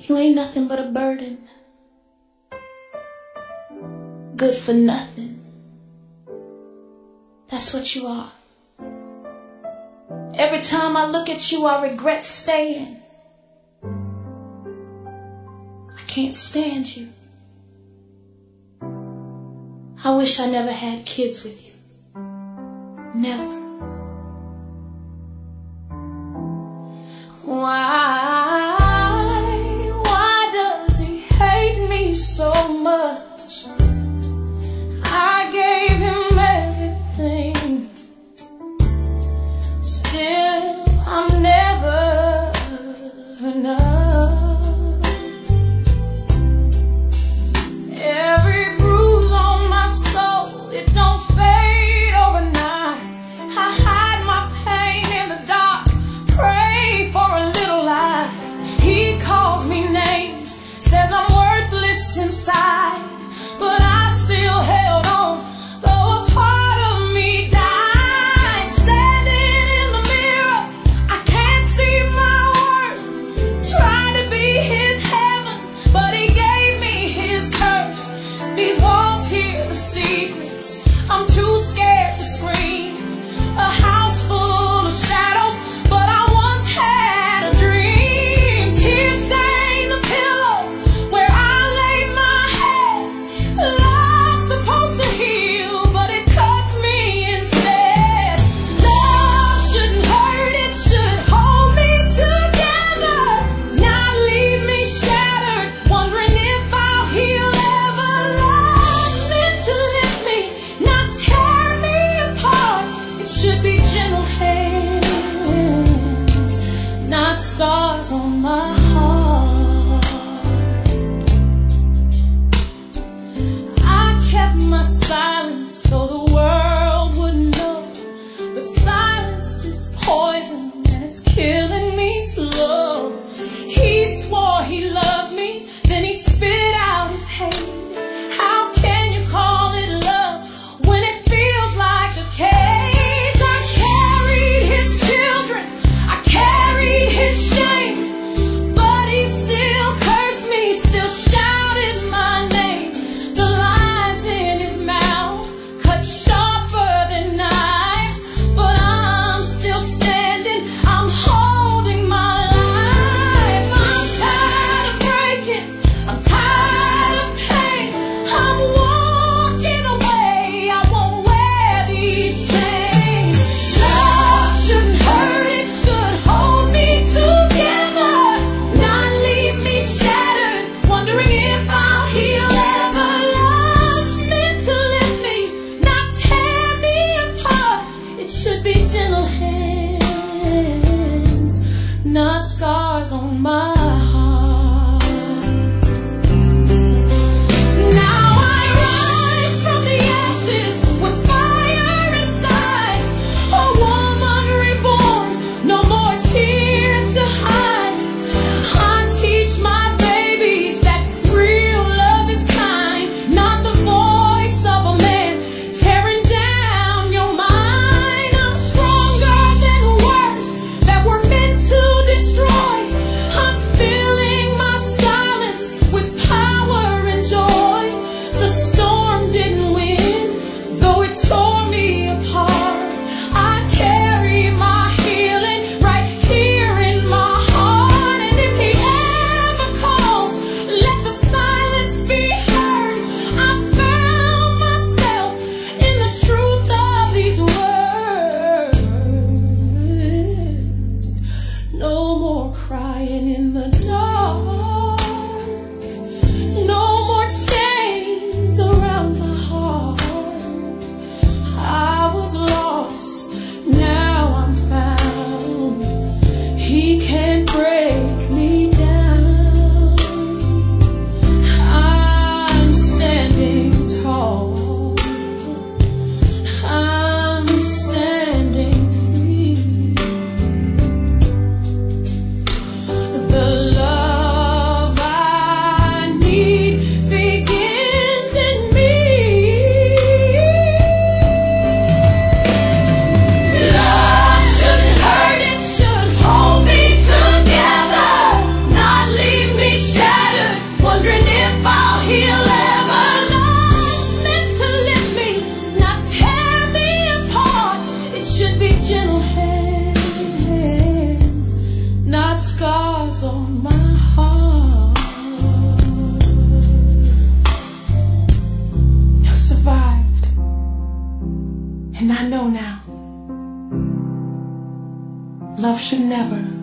You ain't nothing but a burden, good for nothing. That's what you are. Every time I look at you, I regret staying. I can't stand you. I wish I never had kids with you. Never. Why does he hate me so much? I gave him everything. Still, I'm never enough. Every bruise on my soul, it don't fade overnight. I hide my pain in the dark, pray for a little light. He calls me names, says I'm worthless inside, but I still held on, though a part of me died. Standing in the mirror, I can't see my worth. Tried to be his heaven, but he gave me his curse. These walls hear the secrets, I'm too scared to scream. A house full of shadows, but I once had a dream. Tears stain the pillow where I laid my head. Love's supposed to heal, but it cuts me instead. Love shouldn't hurt, it should hold me together, not leave me shattered, wondering if I'll heal ever. Love meant to lift me, not tear me apart. It should be gentle hands, not scars on my heart. I kept my silence so the world wouldn't know, but silence is poison and it's killing me slow. He swore he loved me, then he spit out his hate. How can you call it love when it feels like a cage? I carried his children, I carried his shame, but he still cursed me, still shouted my name. The lies in his mouth cut sharper than knives, but I'm still standing, I'm holding my life. I'm tired of breaking, I'm tired of pain, I'm walking away, I won't wear these chains. Love shouldn't hurt, it should hold me together, not leave me shattered, wondering if I'll heal ever. Love's meant to lift me, not tear me apart. It should be gentle hands, not scars on my heart. Now I rise from the ashes with fire inside, a woman reborn, no more tears to hide. I teach my babies that real love is kind, not the voice of a man tearing down your mind. I'm stronger than words that were meant to destroy. I'm filling my silence with power and joy. The storm didn't win, though it tore me apart. I carry my healing right here in my heart. And if he ever calls, let the silence be heard. I found myself in the truth of these words. No more crying in the dark, no more chains around my heart. I was lost, now I'm found. He can't break me down. I'm standing tall, I'm standing free. The love I need begins in me. Love shouldn't hurt, it should hold me together, gentle hands, not scars on my heart. You survived, and I know now, love should never